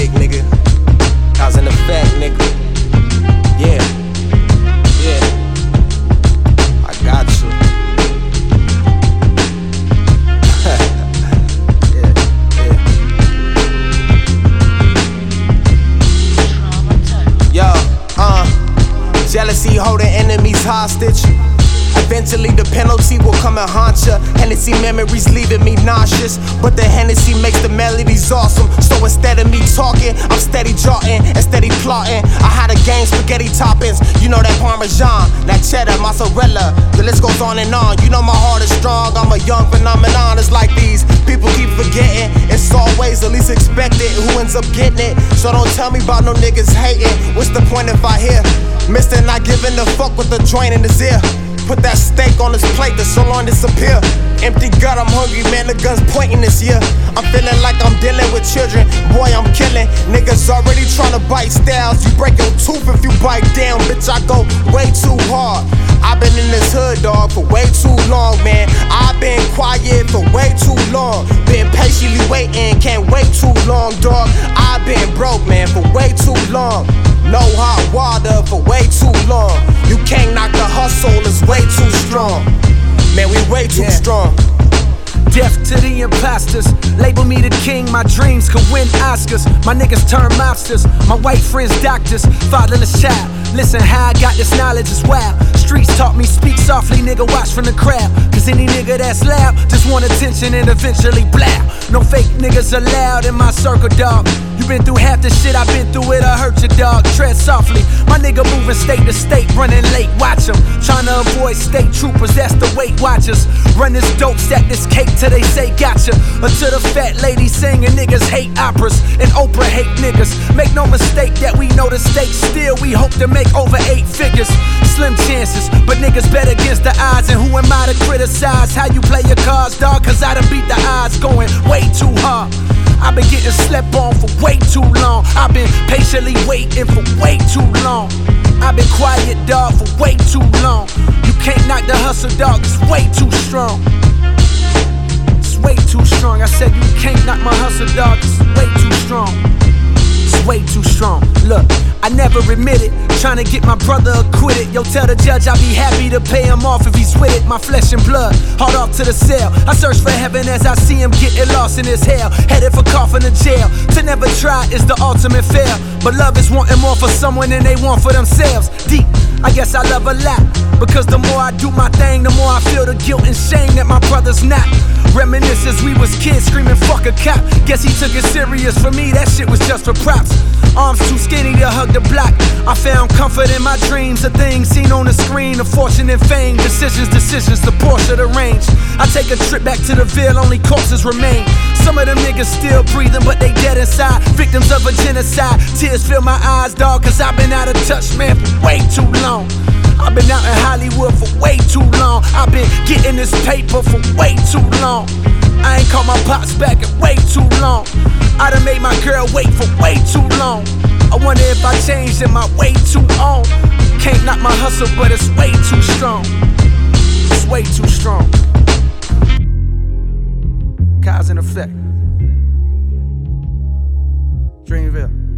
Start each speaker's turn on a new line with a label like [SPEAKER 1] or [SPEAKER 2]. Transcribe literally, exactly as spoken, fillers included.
[SPEAKER 1] big, nigga. Cause and effect, nigga. Yeah. Yeah. I got you. Yeah, yeah. Yo, uh, jealousy holding enemies hostage. Eventually the penalty will come and haunt ya. Hennessy memories leaving me nauseous, but the Hennessy makes the melodies awesome. So instead of me talking, I'm steady jotting and steady plotting. I had a gang spaghetti toppings, you know that Parmesan, that cheddar, mozzarella. The list goes on and on. You know my heart is strong. I'm a young phenomenon. It's like these people keep forgetting. It's always the least expected who ends up getting it. So don't tell me about no niggas hating. What's the point if I hear Mister not giving a fuck with the joint in his ear? Put that steak on his plate, the so long disappear. Empty gut, I'm hungry, man, the gun's pointing this year. I'm feeling like I'm dealing with children. Boy, I'm killing. Niggas already trying to bite styles. You break your tooth if you bite down, bitch, I go way too hard. I've been in this hood, dog, for way too long, man. I've been quiet for way too long. Been patiently waiting, can't wait too long, dog. I've been broke, man, for way too long. No hot water for way too long. You can't knock the hustle, it's way too strong. Man, we way too yeah. strong.
[SPEAKER 2] Death to the imposters, label me the king, my dreams could win Oscars. My niggas turn mobsters, my white friends doctors, fatherless child. Listen how I got this knowledge is wild. Streets taught me speak softly, nigga, watch from the crowd. Cause any nigga that's loud just want attention and eventually blow. No fake niggas allowed in my circle, dog. You been through half the shit, I been through it, I hurt your dog. Tread softly, my nigga moving state to state, running late, watch him. Tryna avoid state troopers, that's the Weight Watchers. Run this dope, stack this cake till they say gotcha. Until the fat lady singing, niggas hate operas and Oprah hate niggas. Make no mistake that we know the stakes, still we hope to make over eight figures. Slim chances, but niggas bet against the odds. And who am I to criticize how you play your cards, dog? Cause I done beat the odds going way too hard. I've been getting slept on for way too long. I've been patiently waiting for way too long. I've been quiet, dog, for way too long. You can't knock the hustle, dog, it's way too strong. It's way too strong. I said you can't knock my hustle, dog, it's way too strong. It's way too strong. Look, I never admitted, trying to get my brother acquitted. Yo, tell the judge I'll be happy to pay him off if he's with it. My flesh and blood, hard off to the cell. I search for heaven as I see him getting lost in his hell. Headed for coffin to jail. To never try is the ultimate fail. But love is wanting more for someone than they want for themselves. Deep, I guess I love a lot. Because the more I do my thing, the more I feel the guilt and shame that my brother's not. Reminisce as we was kids screaming fuck a cop. Guess he took it serious, for me that shit was just for props. Arms too skinny to hug the block. I found comfort in my dreams, the things seen on the screen, of fortune and fame. Decisions, decisions, the Porsche, the range. I take a trip back to the Ville, only corpses remain. Some of them niggas still breathing, but they dead inside. Victims of a genocide. Tears fill my eyes, dog, cause I've been out of touch, man, for way too long. I've been out in Hollywood for way too long. I've been getting this paper for way too long. I ain't called my pops back in way too long. I done made my girl wait for way too long. I wonder if I changed in my way too on. Can't knock my hustle, but it's way too strong. It's way too strong. Cause in effect. Dreamville.